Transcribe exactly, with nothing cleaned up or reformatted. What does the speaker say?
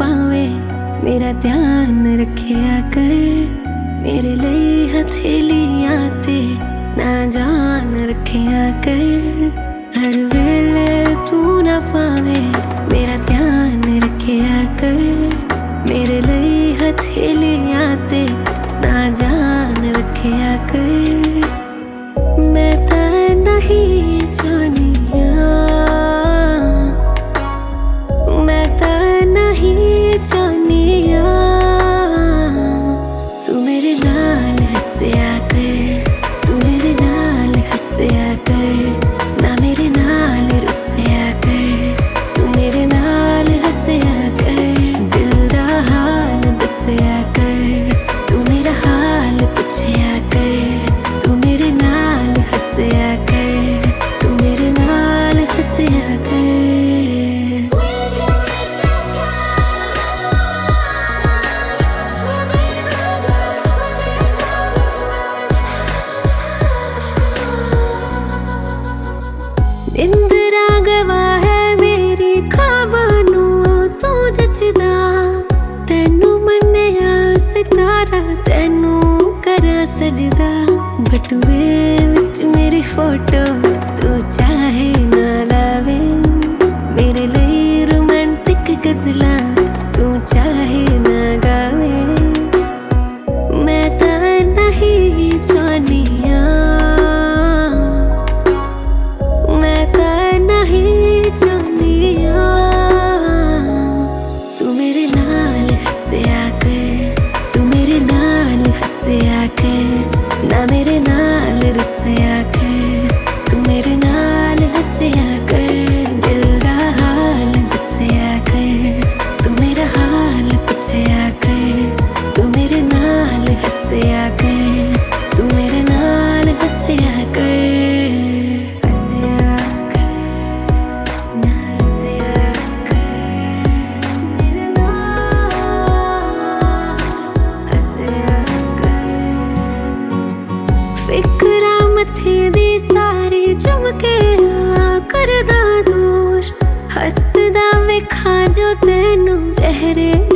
पावे मेरा ध्यान रखिया कर। मेरे लिए हथेलियां ते ना जान रखिया कर। हर वेले तू ना पावे मेरा ध्यान रखिया कर। मेरे लिए हथेलियां ते ना जान रखिया कर। मैं तो नहीं जानिया, मैं तो नहीं जानिया। तू मेरे नाल हंसिया कर, तू मेरे नाल हंसिया कर। ना मेरे नाल रुसिया कर, तू मेरे नाल हंसिया कर। दिल दा हाल दसिया कर, तू मेरा हाल पुछिया कर। तू मेरे नाल हंसिया कर, तू मेरे नाल हंसिया कर। इंदिरा गवा है मेरी खाबानू तू जचदा। तेनू मन्निया सितारा, तेनू करा सजदा। बटुए विच मेरी फोटो तू चाहे ना लावे। मेरे लिए रोमांटिक गजला तू चाहे ना गावे। मैं तो नहीं जानिया, मैं तो नहीं जानिया। तू मेरे नाल हंसिया कर, तू मेरे नाल हंसिया कर। ना मेरे नाल रुसिया कर, तू मेरे नाल हंसिया कर। दिल दा हाल दसिया कर, तू मेरा हाल पुछिया कर। तू मेरे नाल हंसिया कर, तू मेरे नाल हंसिया कर। हंसिया कर, ना रुसिया कर। मेरे नाल हंसिया कर। फिकरा मथे दी सारी चुमके आ करदा दूर। हसदा वेखा जो तेनू चेहरे